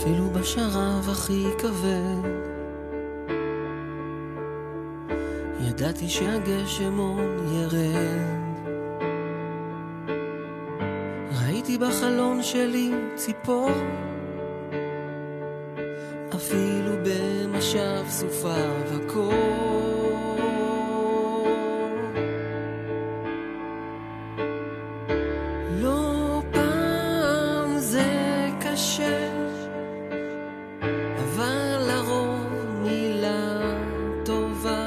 אפילו בשרב הכי כבד ידעתי שהגשם עוד ירד. ראיתי בחלון שלי ציפור, אפילו במשב סופה וקור. לא פעם זה קשה, אבל לרוב מילה טובה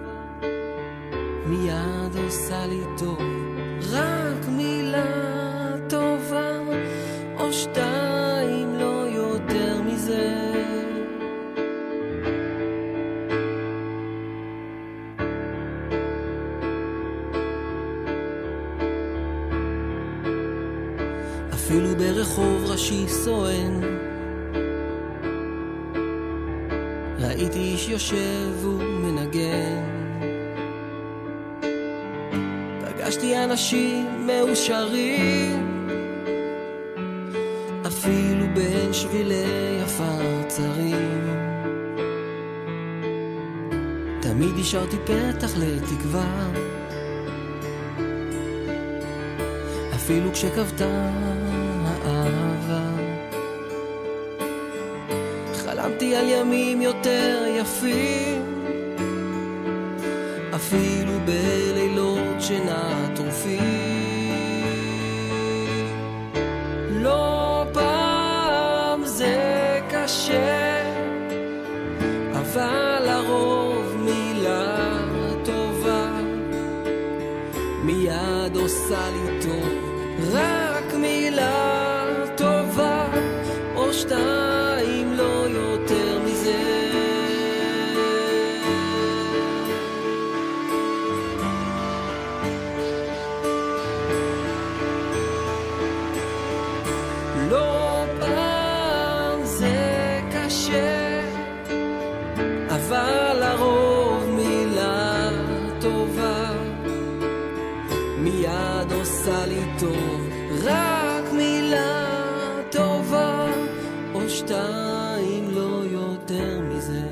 מיד עושה לי טוב. רק מילה טובה או שתיים, לא יותר מזה. אפילו ברחוב ראשי סואן ראיתי איש יושב ומנגן. פגשתי אנשים מאושרים אפילו בין שבילי עפר צרים. תמיד השארתי פתח לתקווה אפילו כשכבתה האהבה. חלמתי על ימים יותר יפים אפילו בלילות שינה טרופים. לא פעם זה קשה, אבל לרוב מילה טובה מיד עושה לי טוב. רק מילה טובה או שתיים, לא יותר מזה. לא פעם זה קשה, אבל לרוב מילה טובה מיד עושה לי טוב. רק מילה טובה או שתיים, לא יותר מזה.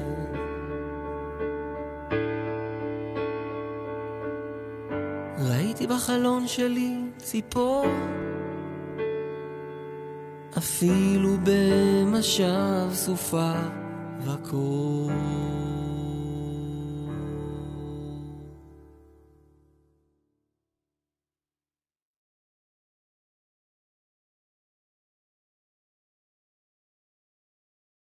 ראיתי בחלון שלי ציפור אפילו במשב סופה וקור.